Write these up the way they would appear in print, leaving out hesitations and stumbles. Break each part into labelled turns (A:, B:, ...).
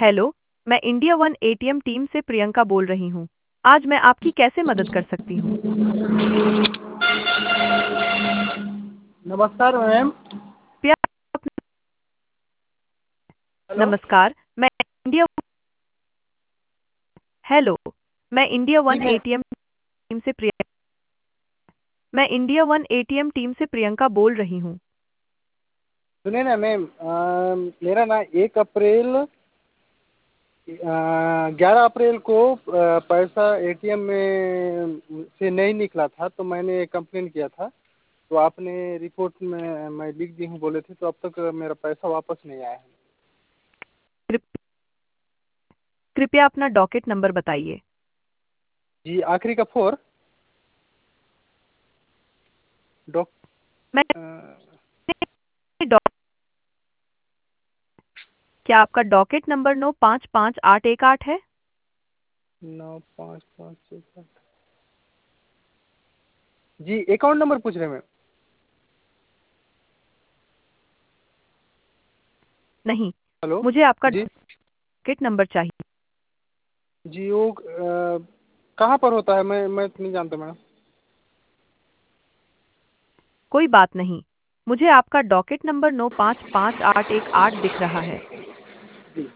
A: Hello, मैं India one ATM team से प्रियंका बोल रही हूँ। आज मैं आपकी कैसे मदद कर सकती हूँ?
B: नमस्कार मैम।
A: कृपया
B: हेलो।
A: नमस्कार, इंडिया हेलो, मैं इंडिया
B: जी
A: वन एटीएम टीम से प्रियंका मैं इंडिया वन एटीएम टीम से प्रियंका बोल रही हूँ।
B: सुनिए ना मैम, मेरा ना 1 अप्रैल 11 अप्रैल को पैसा एटीएम में से नहीं निकला था, तो मैंने कंप्लेन किया था। तो आपने रिपोर्ट में मैं लिख दी हूँ बोले थे, तो अब तक मेरा पैसा वापस नहीं आया है।
A: कृप- कृपया अपना डॉकेट नंबर बताइए।
B: जी, आखिरी का 4 डॉक
A: मैं
B: अ,
A: डॉ- क्या आपका डॉकेट नंबर 955818 है?
B: 95518। जी, अकाउंट नंबर पूछ रहे हैं मैम।
A: नहीं,
B: हेलो।
A: मुझे आपका
B: जी।
A: डॉकेट नंबर चाहिए।
B: जी, वो कहाँ पर होता है? मैं तो नहीं जानता मैडम।
A: कोई बात नहीं, मुझे आपका डॉकेट नंबर 955818 दिख रहा है।
B: जी।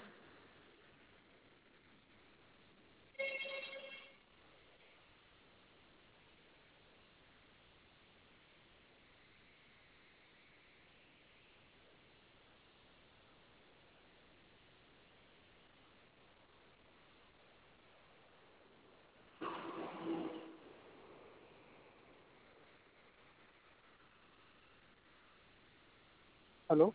B: हेलो।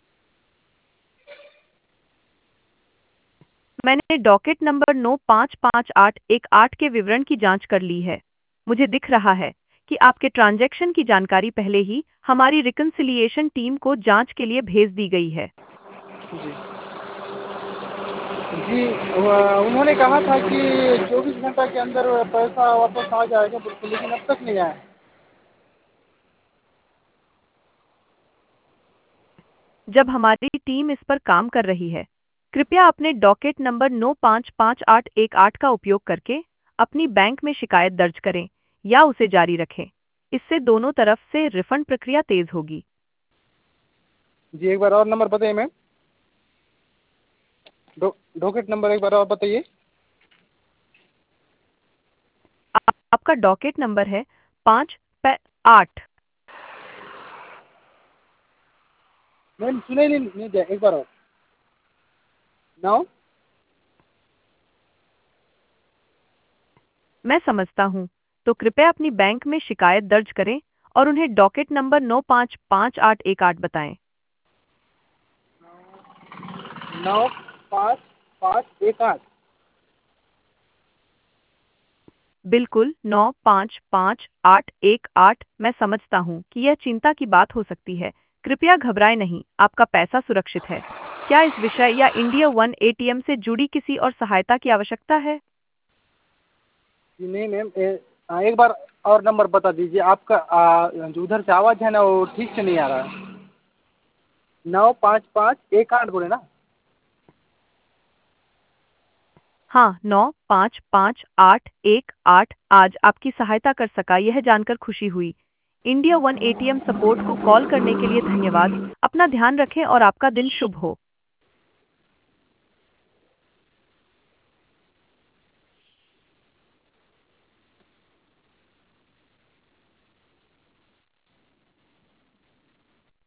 A: मैंने डॉकेट नंबर 955818 के विवरण की जांच कर ली है। मुझे दिख रहा है कि आपके ट्रांजैक्शन की जानकारी पहले ही हमारी रिकन्सिलिएशन टीम को जांच के लिए भेज दी गई है।
B: जी। जी, उन्होंने कहा था कि 24 घंटा के अंदर पैसा वापस आ जाएगा बिल्कुल, लेकिन अब तक नहीं आया।
A: जब हमारी टीम इस पर काम कर रही है, कृपया अपने डॉकेट नंबर 955818 का उपयोग करके अपनी बैंक में शिकायत दर्ज करें या उसे जारी रखें। इससे दोनों तरफ से रिफंड प्रक्रिया तेज होगी।
B: जी, एक बार और नंबर बताइए मैम। डॉकेट नंबर एक बार और बताइए।
A: आपका डॉकेट नंबर है 58।
B: मैम सुने नहीं दिया, एक बार और। 9।
A: मैं समझता हूँ, तो कृपया अपनी बैंक में शिकायत दर्ज करें और उन्हें डॉकेट नंबर 955818 बताएं।
B: 95518।
A: बिल्कुल 955818। मैं समझता हूँ कि यह चिंता की बात हो सकती है। कृपया घबराएं नहीं, आपका पैसा सुरक्षित है। क्या इस विषय या इंडिया वन एटीएम से जुड़ी किसी और सहायता की आवश्यकता है?
B: जी नहीं मैम, एक बार और नंबर बता दीजिए आपका। जो उधर से आवाज़ है ना, वो ठीक से नहीं आ रहा है। 95518 बोले ना?
A: हाँ, 955818। आज आपकी सहायता कर सका यह जानकर खुशी हुई। इंडिया वन एटीएम सपोर्ट को कॉल करने के लिए धन्यवाद। अपना ध्यान रखें और आपका दिन शुभ हो।